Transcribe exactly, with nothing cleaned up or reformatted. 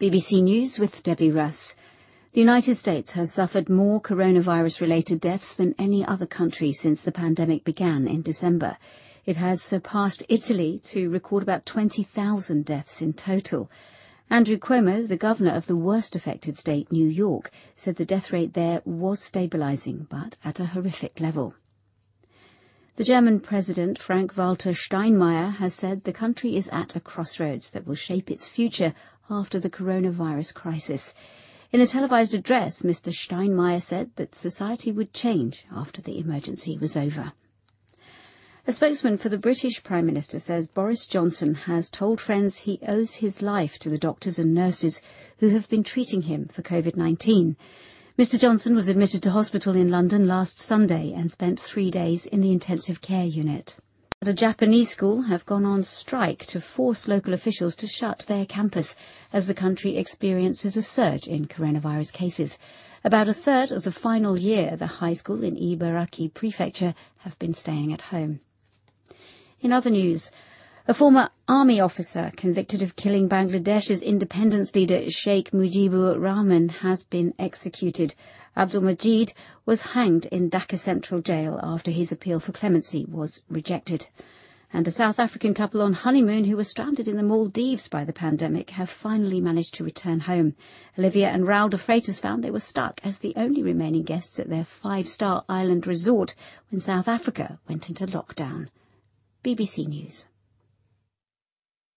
B B C News with Debbie Russ. The United States has suffered more coronavirus-related deaths than any other country since the pandemic began in December. It has surpassed Italy to record about twenty thousand deaths in total. Andrew Cuomo, the governor of the worst-affected state, New York, said the death rate there was stabilizing, but at a horrific level. The German President, Frank-Walter Steinmeier, has said the country is at a crossroads that will shape its future after the coronavirus crisis. In a televised address, Mister Steinmeier said that society would change after the emergency was over. A spokesman for the British Prime Minister says Boris Johnson has told friends he owes his life to the doctors and nurses who have been treating him for COVID nineteen. Mister Johnson was admitted to hospital in London last Sunday and spent three days in the intensive care unit. At a Japanese school have gone on strike to force local officials to shut their campus as the country experiences a surge in coronavirus cases. About a third of the final year at the high school in Ibaraki Prefecture have been staying at home. In other news, a former army officer convicted of killing Bangladesh's independence leader Sheikh Mujibur Rahman has been executed. Abdul Majid was hanged in Dhaka Central Jail after his appeal for clemency was rejected. And a South African couple on honeymoon who were stranded in the Maldives by the pandemic have finally managed to return home. Olivia and Raul de Freitas found they were stuck as the only remaining guests at their five-star island resort when South Africa went into lockdown. B B C News.